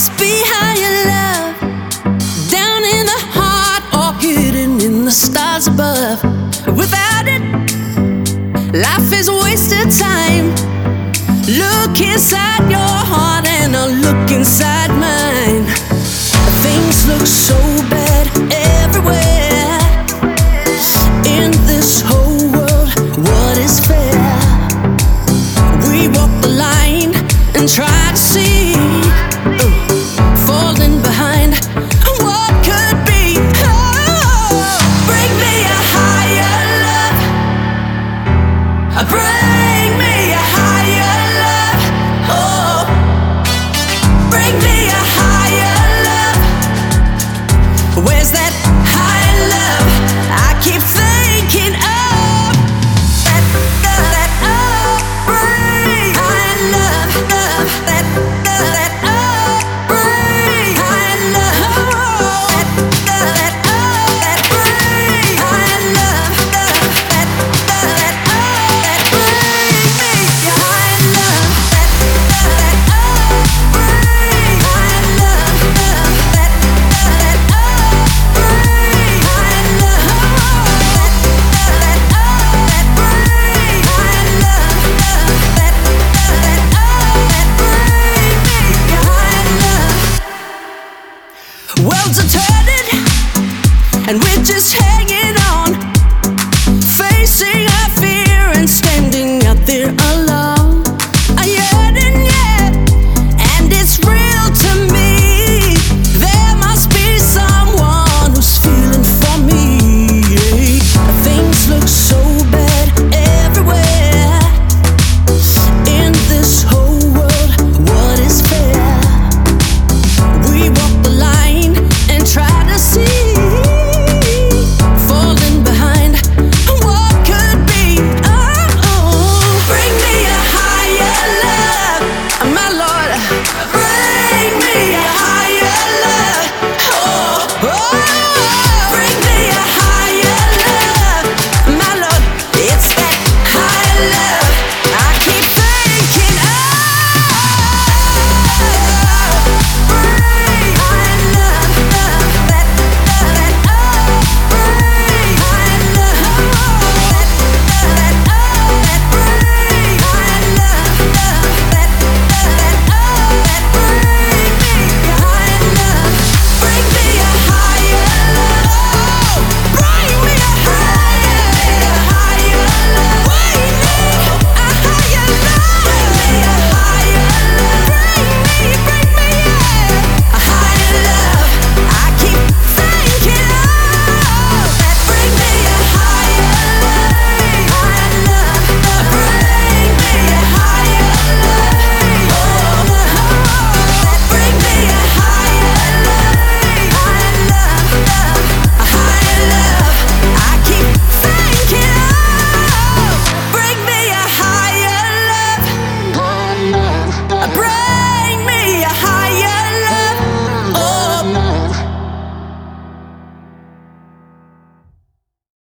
must be higher love, down in the heart or hidden in the stars above. Without it, life is wasted time. Look inside your heart and I'll look inside mine. Things look so bad everywhere. In this whole world, what is fair? We walk the line and try to see, falling behind what could be. Oh, bring me a higher love. Bring me a higher love. Oh, bring me a higher love. Where's that higher love I keep thinking of? That bring higher love, that bring higher love, that bring higher love, that bring me your higher love, that bring higher love, that bring higher love, that bring higher love, that bring me your higher love. Worlds are turning and we're just hanging